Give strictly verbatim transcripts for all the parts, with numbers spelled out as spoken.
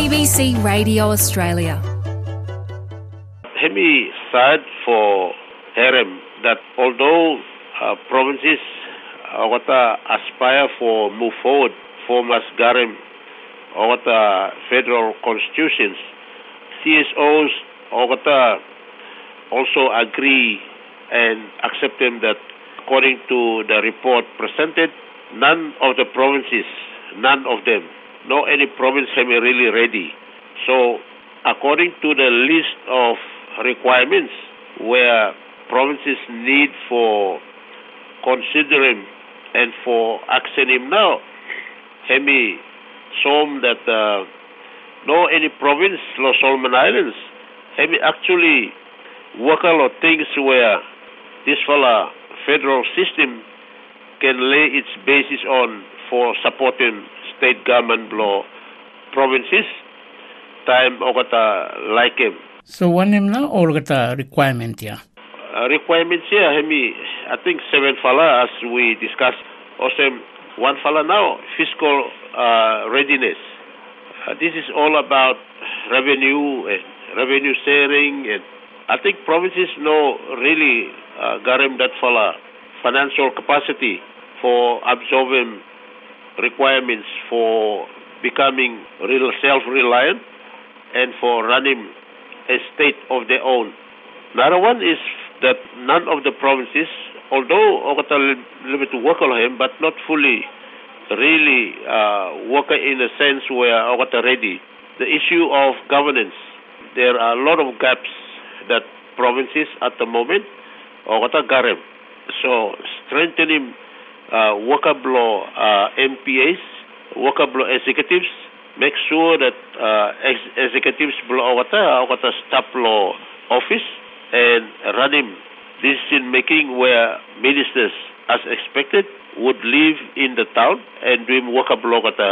B C Radio Australia. Hemi sad for Herem that although uh, provinces uh, what uh, aspire for move forward for Masgarem or what uh, federal constitutions, C S Os or what uh, also agree and accept them that according to the report presented, none of the provinces, none of them, no any province have been really ready. So according to the list of requirements where provinces need for considering and for actioning now, Hemi shown that uh, no any province, Los Solomon Islands, Hemi actually work a lot of things where this fella federal system can lay its basis on for supporting state government law provinces time ogata like him. So one him now all got a requirement here. Uh, requirements here, Hemi, I think seven fella as we discussed. Also one fella now, fiscal uh, readiness. Uh, this is all about revenue and revenue sharing, and I think provinces know really uh, Garem that fella financial capacity for absorbing requirements for becoming real self-reliant and for running a state of their own. Another one is that none of the provinces, although Ogata a little bit work on him, but not fully really uh, work in a sense where Ogata ready. The issue of governance, there are a lot of gaps that provinces at the moment Ogata Garem. So strengthening uh, workable uh, M P As, workable executives, make sure that uh, ex- executives below Ogata, Ogata staff law office and running decision making where ministers, as expected, would live in the town and doing workable Ogata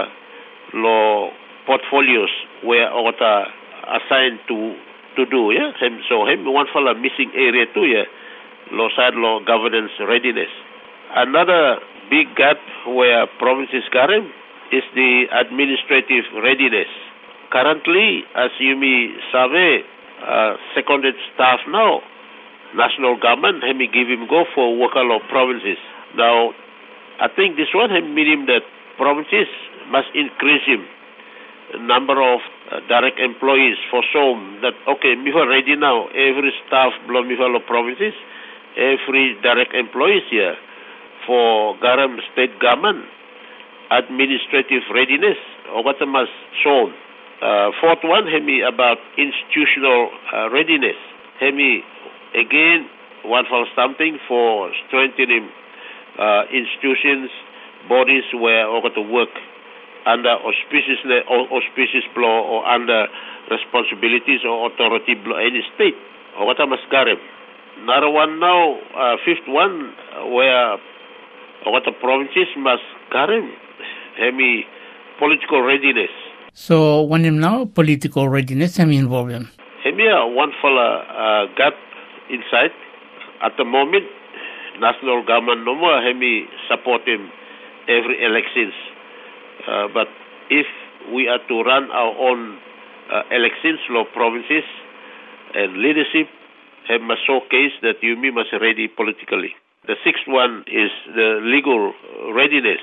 law portfolios where Ogata assigned to to do. Yeah, him, so him one fella missing area too. Yeah. Law side law governance readiness. Another big gap where provinces Garem is the administrative readiness. Currently, as you may survey, uh, seconded staff now, national government, have me give him go for worker law provinces. Now, I think this one have meaning that provinces must increase him number of uh, direct employees for some that, okay, we are ready now, every staff below Mihalo provinces, every direct employees here for Garam state government, administrative readiness, or what must shown. Uh, fourth one, Hemi, about institutional uh, readiness. Hemi, again, one for something for strengthening uh, institutions, bodies where or to work under auspicious, auspicious law or under responsibilities or authority below any state, or what must Garam. Another one now, uh, fifth one, uh, where what the provinces must carry, Hemi, political readiness. So, when him now, political readiness, Hemi involved him? Hemi, uh, one fella uh, gap inside. At the moment, national government no more Hemi support him every elections. Uh, but if we are to run our own uh, elections, law provinces and leadership, have must showcase that you must ready politically. The sixth one is the legal readiness.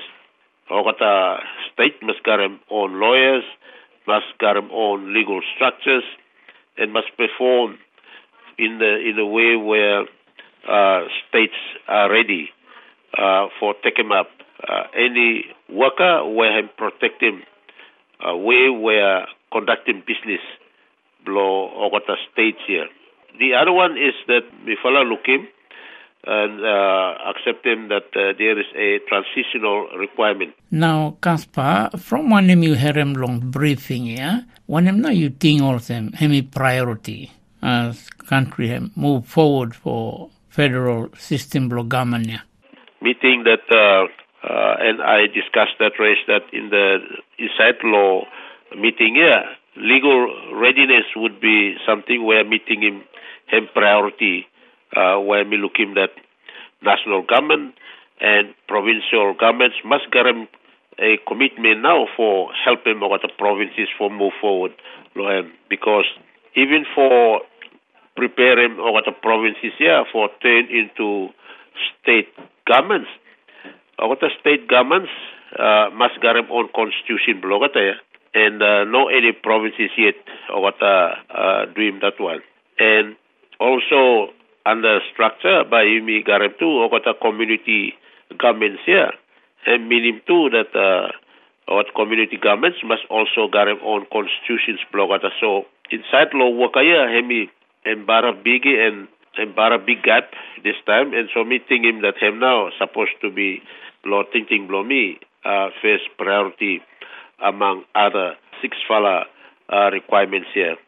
Ogata state must carry own lawyers, must carry own legal structures, and must perform in the in a way where uh, states are ready uh, for taking up uh, any worker where him protect him, a way where conducting business below Ogata states here. The other one is that we follow Lukim and uh, accept him that uh, there is a transitional requirement. Now, Caspar, from one of you heard him long briefing here, one of now you think also him priority as country have move forward for federal system block government here. Meeting that, uh, uh, and I discussed that race that in the inside law meeting here, legal readiness would be something where meeting him have priority, uh, where we look him that national government and provincial governments must guarantee a commitment now for helping what the provinces for move forward, Lohem, because even for preparing what the provinces here for turn into state governments, what the state governments uh, must get their own constitution, blogata, and uh, no any provinces yet what uh, uh, doing that one, and also under structure by Yumi Garem too, or what the community governments here. And meaning too that uh, our community governments must also get their own constitutions. So inside law work here, hemi embara big and embara big gap this time, and so me thinking that him now supposed to be law thinking below me uh, first priority among other six fala uh, requirements here.